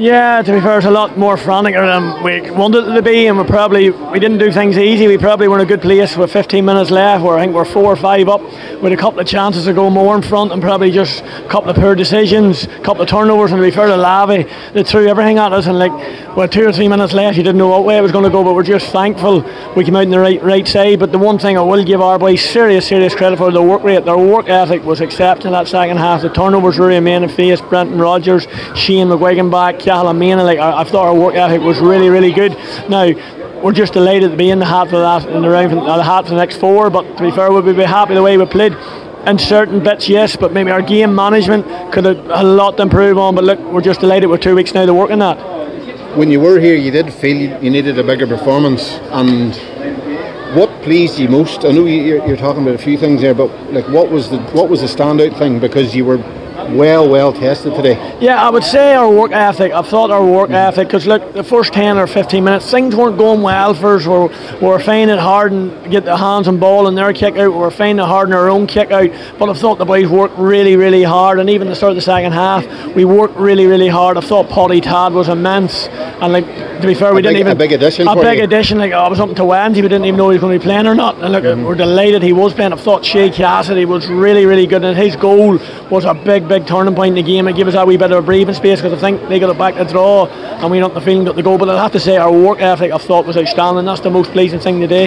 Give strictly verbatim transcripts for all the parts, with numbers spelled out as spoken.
Yeah, to be fair, it's a lot more frantic than we wanted it to be, and we probably we didn't do things easy. We probably were in a good place with fifteen minutes left, where I think we're four or five up, with a couple of chances to go more in front, and probably just a couple of poor decisions, a couple of turnovers. And to be fair to Lavey, they threw everything at us, and like with two or three minutes left, you didn't know what way it was going to go. But we're just thankful we came out on the right right side. But the one thing I will give our boys serious, serious credit for, the work rate, their work ethic was exceptional that second half. The turnovers were remain in face. Brenton Rodgers, Shane McGuigan back, Cahill Maina, like I, I thought our work ethic was really, really good. Now we're just delighted to be in the hat for that, in the round, for, uh, the hat for the next four. But to be fair, we'd be happy the way we played. In certain bits, yes, but maybe our game management could have a lot to improve on. But look, we're just delighted with two weeks now to work on that. When you were here, you did feel you needed a bigger performance, and what pleased you most? I know you're, you're talking about a few things there, but like, what was the what was the standout thing? Because you were well, well tested today. Yeah, I would say our work ethic. I've thought our work ethic, because look, the first ten or fifteen minutes, things weren't going well for us. We're, we're finding it hard and get the hands on ball in their kick out. We're finding it hard in our own kick out. But I thought the boys worked really, really hard, and even the start of the second half, we worked really, really hard. I thought Paddy Tad was immense, and like, to be fair, we a didn't big, even a big addition. A for big you. addition. Like, I was up to Wednesday, we didn't even know he was going to be playing or not. And look, mm-hmm. we're delighted he was playing. I thought Shea Cassidy was really, really good, and his goal was a big, big turning point in the game. It gave us that wee bit of a breathing space, because I think they got it back to draw, and we not the feeling got the goal. But I have to say, our work ethic I thought was outstanding. That's the most pleasing thing today.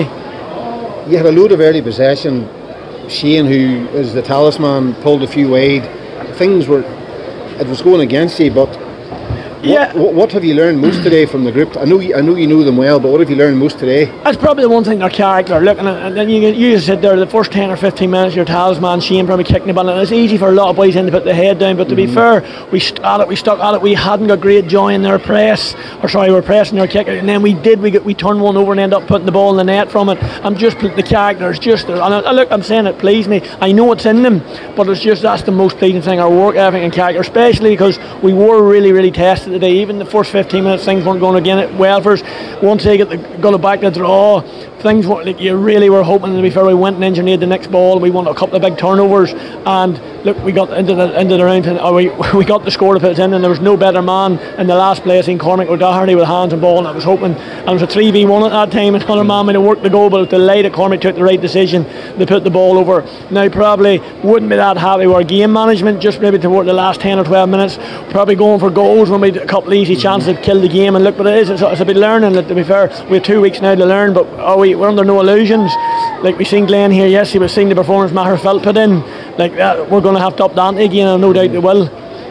You had a load of early possession. Shane, who is the talisman, pulled a few wide. Things were, it was going against you, but yeah. What, what have you learned most today from the group? I know you, I know you know them well, but what have you learned most today? That's probably the one thing, their character. Look, and, and then you you just sit there the first ten or fifteen minutes, your talisman Shane probably kicking the ball, and it's easy for a lot of boys in to put the head down. But to mm-hmm. be fair, we stuck at it. We stuck at it. We hadn't got great joy in their press, or sorry, we were pressing their kick, and then we did. We got we turned one over and ended up putting the ball in the net from it. I'm just the characters, just and I, look, I'm saying it pleased me. I know it's in them, but it's just that's the most pleasing thing. Our work ethic and character, especially because we were really, really tested today. Even the first fifteen minutes, things weren't going again well for us. Once they get the, got it back to draw, things were like you really were hoping. To be fair, we went and engineered the next ball. We won a couple of big turnovers, and look, we got into the into the round, and or we we got the score to put it in, and there was no better man in the last play. I seen Cormac O'Doherty with hands on ball, and I was hoping, and it was a three v one at that time. Another man might have worked the goal, but it was delayed that Cormac took the right decision to put the ball over. Now probably wouldn't be that happy with our game management, just maybe toward the last ten or twelve minutes, probably going for goals when we had a couple of easy chances to kill the game. And look, but it is, it's, it's a bit learning. Like, to be fair, we have two weeks now to learn, but are we, we're under no illusions. Like we seen Glenn here yesterday, we've seen the performance Maher Felt put in. Like uh, we're going to have to up the ante again, and no doubt they will.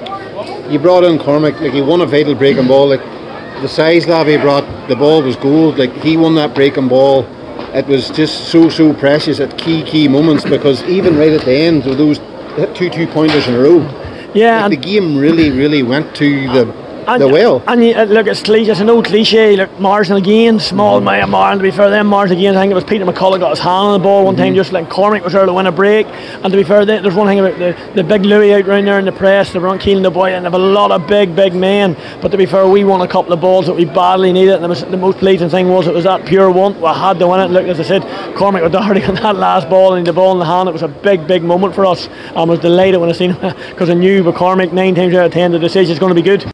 You brought in Cormac, like he won a vital breaking ball. Like the size Lavey brought, the ball was gold. Like he won that breaking ball. It was just so so precious at key key moments, because even right at the end of those hit two two pointers in a row. Yeah, like the game really really went to the. And, the well. and you, uh, look, it's cliche, it's an old cliche, like marginal gain, small mm-hmm. margin. To be fair, them marginal gains, I think it was Peter McCullough got his hand on the ball one mm-hmm. time, just like Cormac was there to win a break. And to be fair, they, there's one thing about the, the big Louis out round there in the press, the Ron Keelan, the boy, and they have a lot of big, big men. But to be fair, we won a couple of balls that we badly needed, and the, the most pleasing thing was it was that pure want. We had to win it. Look, as I said, Cormac O'Doherty on that last ball and the ball in the hand, it was a big, big moment for us. I was delighted when I seen him, because I knew with Cormac nine times out of ten the decision is going to be good.